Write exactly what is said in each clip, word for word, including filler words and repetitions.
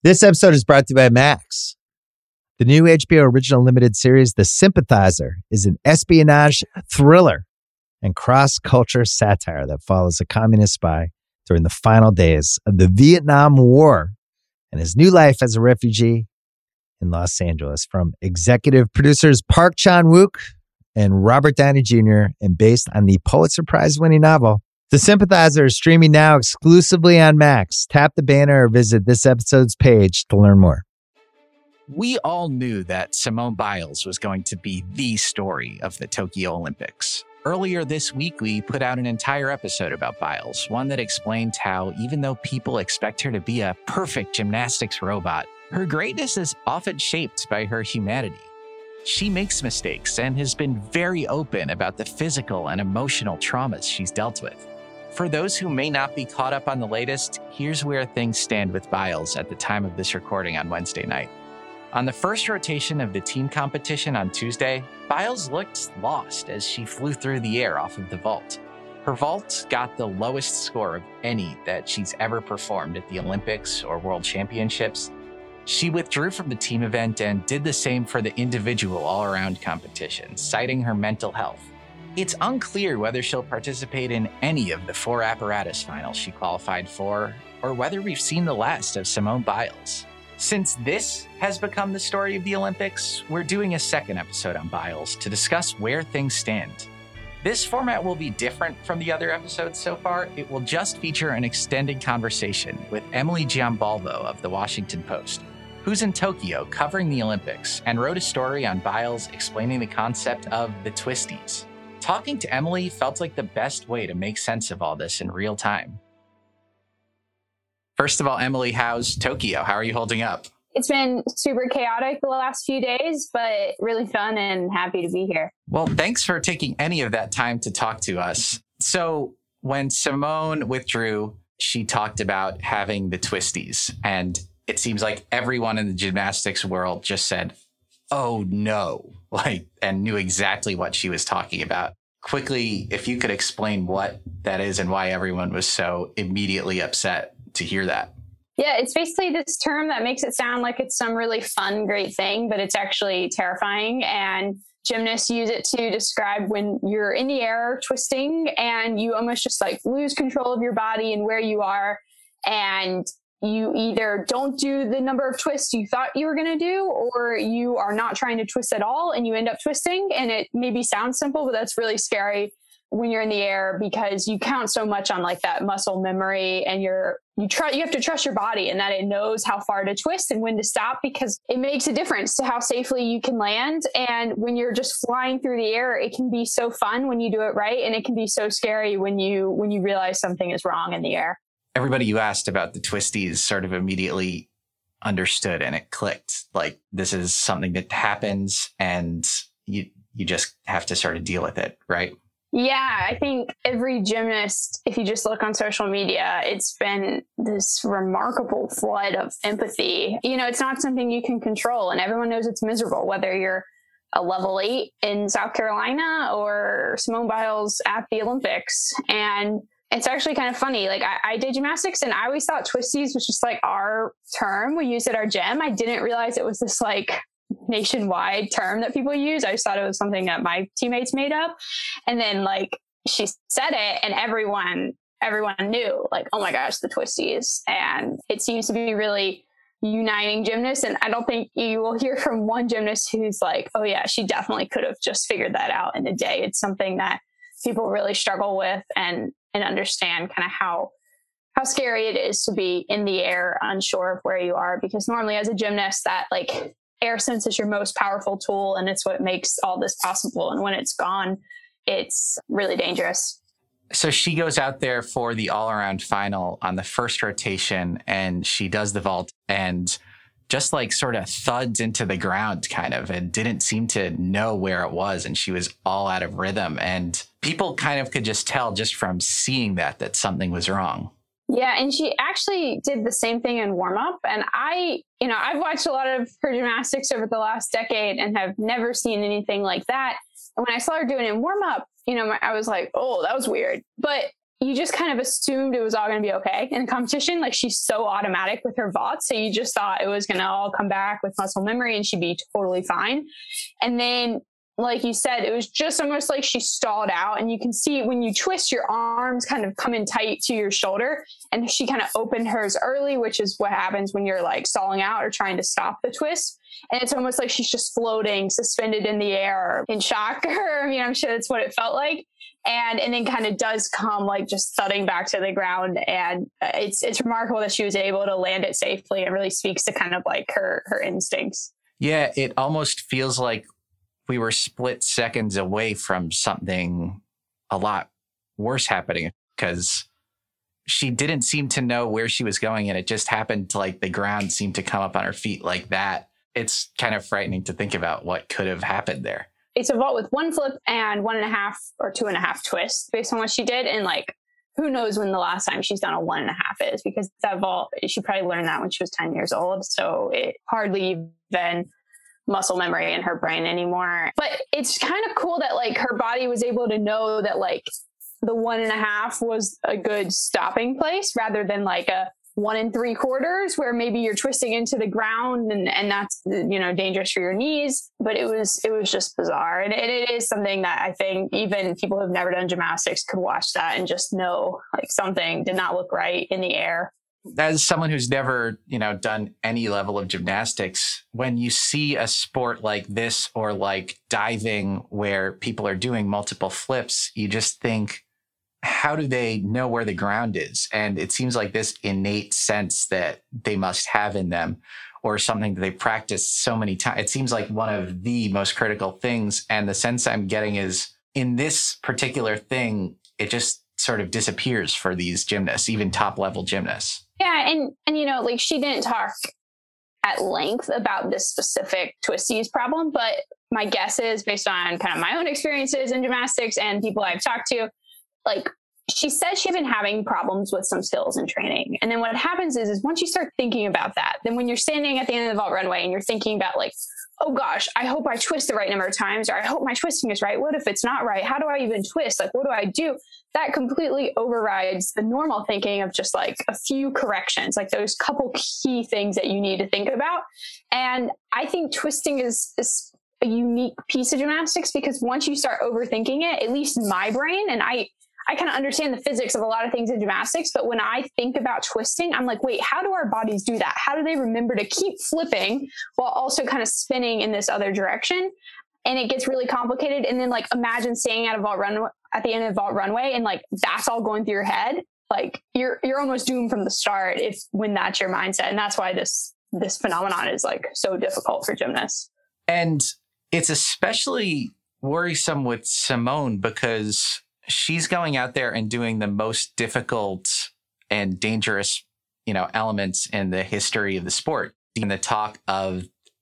This episode is brought to you by Max. The new H B O original limited series, The Sympathizer, is an espionage thriller and cross-culture satire that follows a communist spy during the final days of the Vietnam War and his new life as a refugee in Los Angeles. From executive producers Park Chan-wook and Robert Downey Junior and based on the Pulitzer Prize-winning novel, The Sympathizer is streaming now exclusively on Max. Tap the banner or visit this episode's page to learn more. We all knew that Simone Biles was going to be the story of the Tokyo Olympics. Earlier this week, we put out an entire episode about Biles, one that explained how even though people expect her to be a perfect gymnastics robot, her greatness is often shaped by her humanity. She makes mistakes and has been very open about the physical and emotional traumas she's dealt with. For those who may not be caught up on the latest, here's where things stand with Biles at the time of this recording on Wednesday night. On the first rotation of the team competition on Tuesday, Biles looked lost as she flew through the air off of the vault. Her vault got the lowest score of any that she's ever performed at the Olympics or World Championships. She withdrew from the team event and did the same for the individual all-around competition, citing her mental health. It's unclear whether she'll participate in any of the four apparatus finals she qualified for, or whether we've seen the last of Simone Biles. Since this has become the story of the Olympics, we're doing a second episode on Biles to discuss where things stand. This format will be different from the other episodes so far. It will just feature an extended conversation with Emily Giambalvo of The Washington Post, who's in Tokyo covering the Olympics and wrote a story on Biles explaining the concept of the twisties. Talking to Emily felt like the best way to make sense of all this in real time. First of all, Emily, how's Tokyo? How are you holding up? It's been super chaotic the last few days, but really fun and happy to be here. Well, thanks for taking any of that time to talk to us. So when Simone withdrew, she talked about having the twisties, and it seems like everyone in the gymnastics world just said, oh no, like, and knew exactly what she was talking about. Quickly, if you could explain what that is and why everyone was so immediately upset to hear that. Yeah, it's basically this term that makes it sound like it's some really fun, great thing, but it's actually terrifying. And gymnasts use it to describe when you're in the air twisting and you almost just like lose control of your body and where you are. And you either don't do the number of twists you thought you were going to do, or you are not trying to twist at all and you end up twisting. And it maybe sounds simple, but that's really scary when you're in the air because you count so much on like that muscle memory, and you're, you try, you have to trust your body and that it knows how far to twist and when to stop, because it makes a difference to how safely you can land. And when you're just flying through the air, it can be so fun when you do it right. And it can be so scary when you, when you realize something is wrong in the air. Everybody you asked about the twisties sort of immediately understood, and it clicked. Like, this is something that happens and you you just have to sort of deal with it, right? Yeah, I think every gymnast, if you just look on social media, it's been this remarkable flood of empathy. You know, it's not something you can control, and everyone knows it's miserable, whether you're a level eight in South Carolina or Simone Biles at the Olympics. And it's actually kind of funny. Like I, I did gymnastics and I always thought twisties was just like our term we used at our gym. I didn't realize it was this like nationwide term that people use. I just thought it was something that my teammates made up. And then like she said it and everyone, everyone knew like, oh my gosh, the twisties. And it seems to be really uniting gymnasts. And I don't think you will hear from one gymnast who's like, oh yeah, she definitely could have just figured that out in a day. It's something that people really struggle with and and understand kind of how how scary it is to be in the air, unsure of where you are, because normally as a gymnast, that like air sense is your most powerful tool and it's what makes all this possible. And when it's gone, it's really dangerous. So she goes out there for the all-around final on the first rotation and she does the vault and just like sort of thuds into the ground kind of, and didn't seem to know where it was. And she was all out of rhythm, and people kind of could just tell just from seeing that, that something was wrong. Yeah. And she actually did the same thing in warm up. And I, you know, I've watched a lot of her gymnastics over the last decade and have never seen anything like that. And when I saw her doing it in warm up, you know, I was like, oh, that was weird. But you just kind of assumed it was all going to be okay in the competition. Like she's so automatic with her vaults. So you just thought it was going to all come back with muscle memory and she'd be totally fine. And then, like you said, it was just almost like she stalled out, and you can see when you twist, your arms kind of come in tight to your shoulder, and she kind of opened hers early, which is what happens when you're like stalling out or trying to stop the twist. And it's almost like she's just floating, suspended in the air in shock. I mean, I'm sure that's what it felt like. And and then kind of does come like just thudding back to the ground. And it's it's remarkable that she was able to land it safely. It really speaks to kind of like her her instincts. Yeah, it almost feels like we were split seconds away from something a lot worse happening, because she didn't seem to know where she was going. And it just happened to, like, the ground seemed to come up on her feet like that. It's kind of frightening to think about what could have happened there. It's a vault with one flip and one and a half or two and a half twists based on what she did. And like, who knows when the last time she's done a one and a half is, because that vault, she probably learned that when she was ten years old. So it hardly even muscle memory in her brain anymore. But it's kind of cool that like her body was able to know that like the one and a half was a good stopping place, rather than like a one and three quarters where maybe you're twisting into the ground and, and that's, you know, dangerous for your knees. But it was, it was just bizarre. And it, it is something that I think even people who've never done gymnastics could watch that and just know like something did not look right in the air. As someone who's never, you know, done any level of gymnastics, when you see a sport like this or like diving where people are doing multiple flips, you just think, how do they know where the ground is? And it seems like this innate sense that they must have in them, or something that they practiced so many times. It seems like one of the most critical things. And the sense I'm getting is in this particular thing, it just sort of disappears for these gymnasts, even top level gymnasts. Yeah. And, and, you know, like she didn't talk at length about this specific twisties problem, but my guess is based on kind of my own experiences in gymnastics and people I've talked to, like she said she's been having problems with some skills in training. And then what happens is, is once you start thinking about that, then when you're standing at the end of the vault runway and you're thinking about like, oh gosh, I hope I twist the right number of times, or I hope my twisting is right. What if it's not right? How do I even twist? Like, what do I do? That completely overrides the normal thinking of just like a few corrections, like those couple key things that you need to think about. And I think twisting is, is a unique piece of gymnastics, because once you start overthinking it, at least in my brain, and I, I kind of understand the physics of a lot of things in gymnastics, but when I think about twisting, I'm like, wait, how do our bodies do that? How do they remember to keep flipping while also kind of spinning in this other direction? And it gets really complicated. And then like, imagine staying at a vault run at the end of the vault runway, and like, that's all going through your head. Like you're, you're almost doomed from the start if, when that's your mindset. And that's why this, this phenomenon is like so difficult for gymnasts. And it's especially worrisome with Simone, because she's going out there and doing the most difficult and dangerous, you know, elements in the history of the sport. In the talk of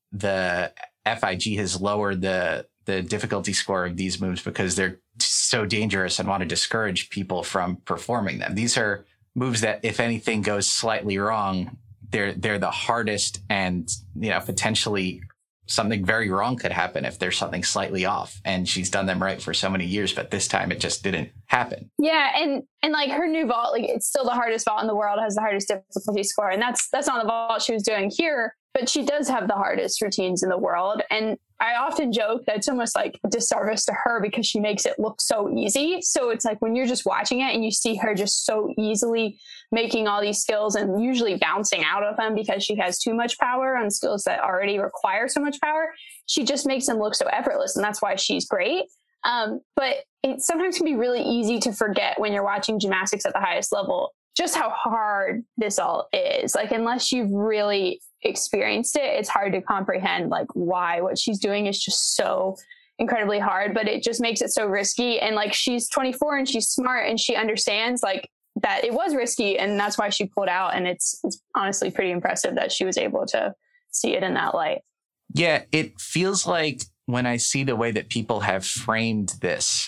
the F I G has lowered the the difficulty score of these moves because they're so dangerous and want to discourage people from performing them. These are moves that, if anything goes slightly wrong, they're they're the hardest, and you know, potentially something very wrong could happen if there's something slightly off. And she's done them right for so many years, but this time it just didn't happen. Yeah. And, and like her new vault, like it's still the hardest vault in the world, has the hardest difficulty score. And that's, that's not the vault she was doing here, but she does have the hardest routines in the world. And I often joke that it's almost like a disservice to her because she makes it look so easy. So it's like when you're just watching it and you see her just so easily making all these skills and usually bouncing out of them because she has too much power on skills that already require so much power, she just makes them look so effortless. And that's why she's great. Um, but it sometimes can be really easy to forget when you're watching gymnastics at the highest level, just how hard this all is. Like, unless you've really experienced it, it's hard to comprehend like why what she's doing is just so incredibly hard, but it just makes it so risky. And like, she's twenty-four and she's smart and she understands like that it was risky, and that's why she pulled out. And it's, it's honestly pretty impressive that she was able to see it in that light. Yeah, it feels like when I see the way that people have framed this,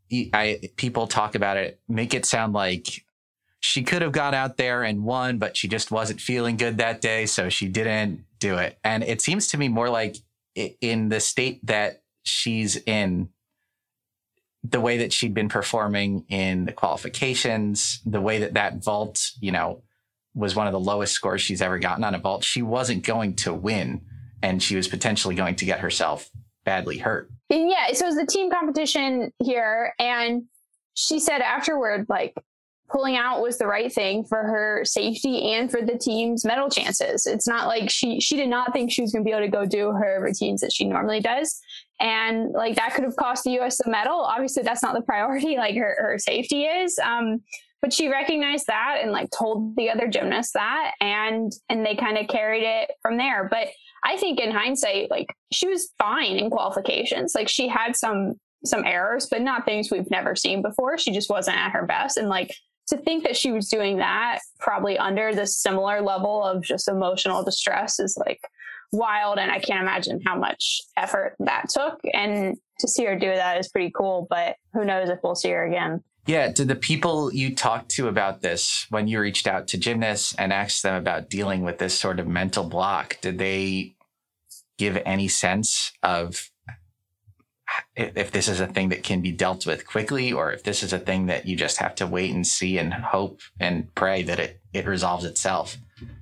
I people talk about it, make it sound like she could have gone out there and won, but she just wasn't feeling good that day, so she didn't do it. And it seems to me more like in the state that she's in, the way that she'd been performing in the qualifications, the way that that vault, you know, was one of the lowest scores she's ever gotten on a vault, she wasn't going to win, and she was potentially going to get herself badly hurt. And yeah, so it was the team competition here, and she said afterward, like, pulling out was the right thing for her safety and for the team's medal chances. It's not like she she did not think she was going to be able to go do her routines that she normally does. And like that could have cost the U S a medal. Obviously, that's not the priority, like her, her safety is. Um, but she recognized that and like told the other gymnasts that, and and they kind of carried it from there. But I think in hindsight, like she was fine in qualifications. Like she had some some errors, but not things we've never seen before. She just wasn't at her best. And like, to think that she was doing that probably under this similar level of just emotional distress is like wild. And I can't imagine how much effort that took. And to see her do that is pretty cool, but who knows if we'll see her again. Yeah. Did the people you talked to about this, when you reached out to gymnasts and asked them about dealing with this sort of mental block, did they give any sense of if this is a thing that can be dealt with quickly, or if this is a thing that you just have to wait and see and hope and pray that it, it resolves itself?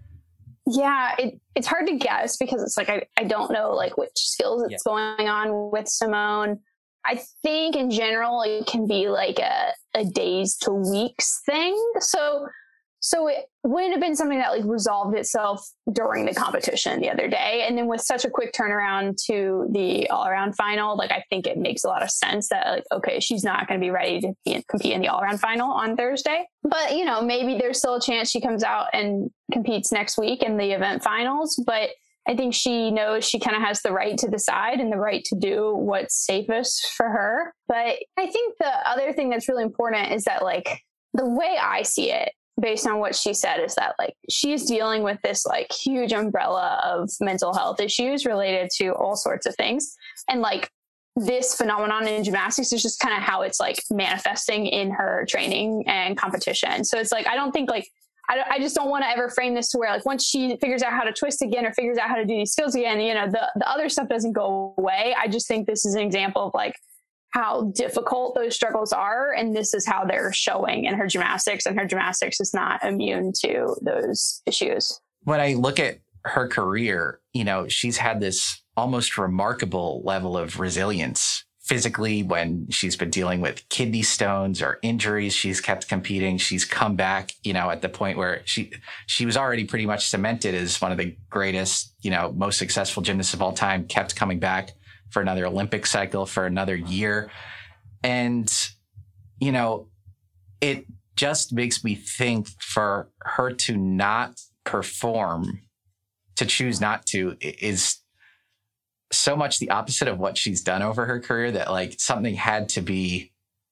Yeah, it, it's hard to guess because it's like, I, I don't know like which skills it's yeah. going on with Simone. I think in general, it can be like a, a days to weeks thing. So, so it wouldn't have been something that like resolved itself during the competition the other day. And then with such a quick turnaround to the all around final, like, I think it makes a lot of sense that like, okay, she's not going to be ready to be, compete in the all around final on Thursday, but you know, maybe there's still a chance she comes out and competes next week in the event finals. But I think she knows she kind of has the right to decide and the right to do what's safest for her. But I think the other thing that's really important is that like the way I see it, based on what she said, is that like she's dealing with this like huge umbrella of mental health issues related to all sorts of things. And like this phenomenon in gymnastics is just kind of how it's like manifesting in her training and competition. So it's like, I don't think like, I, I just don't want to ever frame this to where like once she figures out how to twist again or figures out how to do these skills again, you know, the, the other stuff doesn't go away. I just think this is an example of like how difficult those struggles are. And this is how they're showing in her gymnastics, and her gymnastics is not immune to those issues. When I look at her career, you know, she's had this almost remarkable level of resilience physically. When she's been dealing with kidney stones or injuries, she's kept competing. She's come back, you know, at the point where she, she was already pretty much cemented as one of the greatest, you know, most successful gymnasts of all time, kept coming back for another Olympic cycle, for another year. And, you know, it just makes me think for her to not perform, to choose not to, is so much the opposite of what she's done over her career, that like something had to be,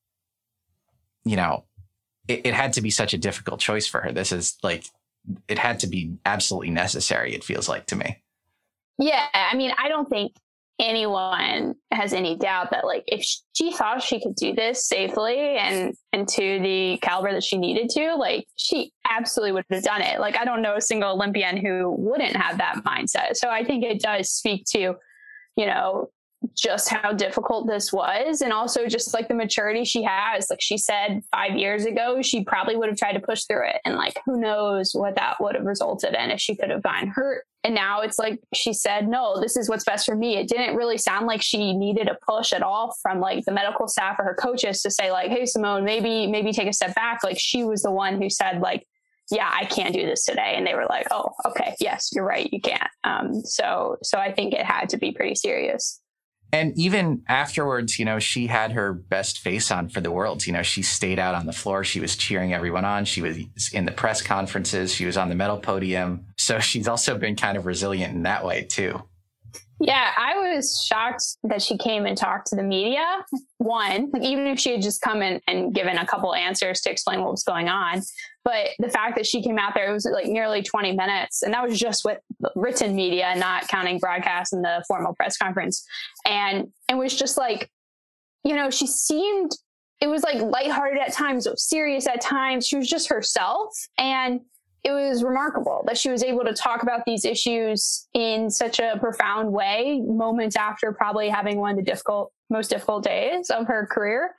you know, it, it had to be such a difficult choice for her. This is like, it had to be absolutely necessary, it feels like to me. Yeah. I mean, I don't think anyone has any doubt that like if she thought she could do this safely and and to the caliber that she needed to, like she absolutely would have done it. Like I don't know a single Olympian who wouldn't have that mindset. So I think it does speak to, you know, just how difficult this was, and also just like the maturity she has. Like she said five years ago, she probably would have tried to push through it, and like who knows what that would have resulted in if she could have gotten hurt. And now it's like she said, no, this is what's best for me. It didn't really sound like she needed a push at all from like the medical staff or her coaches to say like, hey, Simone, maybe maybe take a step back. Like she was the one who said like, yeah, I can't do this today. And they were like, oh, okay, yes, you're right, you can't. Um, so so I think it had to be pretty serious. And even afterwards, you know, she had her best face on for the world. You know, she stayed out on the floor. She was cheering everyone on. She was in the press conferences. She was on the medal podium. So she's also been kind of resilient in that way, too. Yeah, I was shocked that she came and talked to the media. One, like even if she had just come in and given a couple answers to explain what was going on. But the fact that she came out there, it was like nearly twenty minutes. And that was just with written media, not counting broadcast and the formal press conference. And it was just like, you know, she seemed, it was like lighthearted at times, it was serious at times. She was just herself. And it was remarkable that she was able to talk about these issues in such a profound way, moments after probably having one of the difficult, most difficult days of her career.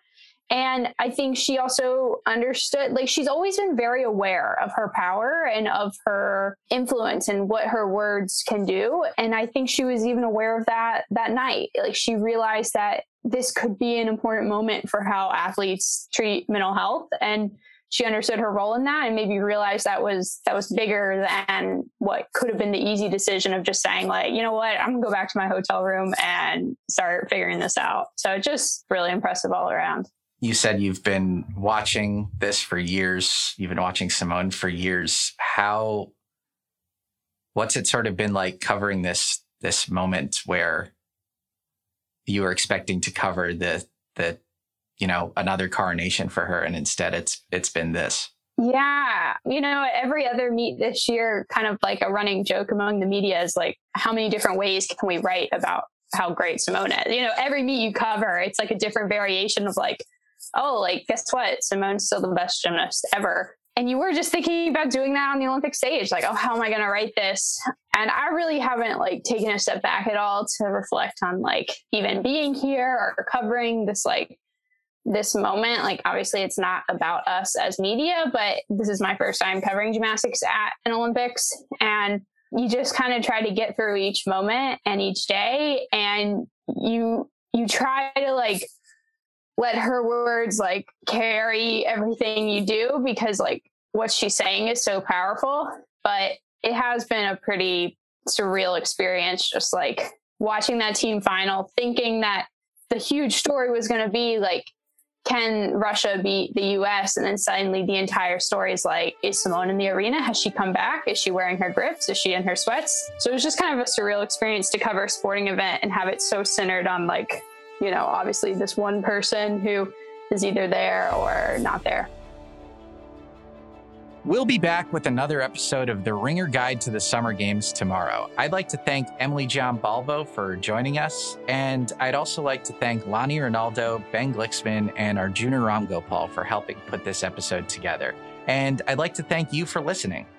And I think she also understood, like, she's always been very aware of her power and of her influence and what her words can do. And I think she was even aware of that that night. Like, she realized that this could be an important moment for how athletes treat mental health. And she understood her role in that and maybe realized that was that was bigger than what could have been the easy decision of just saying, like, you know what, I'm gonna go back to my hotel room and start figuring this out. So just really impressive all around. You said you've been watching this for years. You've been watching Simone for years. How, what's it sort of been like covering this this moment where you were expecting to cover the the you know, another coronation for her, and instead it's it's been this? Yeah. You know, every other meet this year, kind of like a running joke among the media is like, how many different ways can we write about how great Simone is? You know, every meet you cover, it's like a different variation of like, oh, like, guess what? Simone's still the best gymnast ever. And you were just thinking about doing that on the Olympic stage. Like, oh, how am I going to write this? And I really haven't like taken a step back at all to reflect on like even being here or covering this, like, this moment. Like, obviously it's not about us as media, but this is my first time covering gymnastics at an Olympics. And you just kind of try to get through each moment and each day. And you, you try to like, let her words like carry everything you do, because like what she's saying is so powerful. But it has been a pretty surreal experience, just like watching that team final, thinking that the huge story was going to be like, can Russia beat the U S? And then suddenly the entire story is like, is Simone in the arena? Has she come back? Is she wearing her grips? Is she in her sweats? So it was just kind of a surreal experience to cover a sporting event and have it so centered on like, you know, obviously this one person who is either there or not there. We'll be back with another episode of the Ringer Guide to the Summer Games tomorrow. I'd like to thank Emily Giambalvo for joining us, and I'd also like to thank Lonnie Ronaldo, Ben Glicksman, and Arjuna Ramgopal for helping put this episode together. And I'd like to thank you for listening.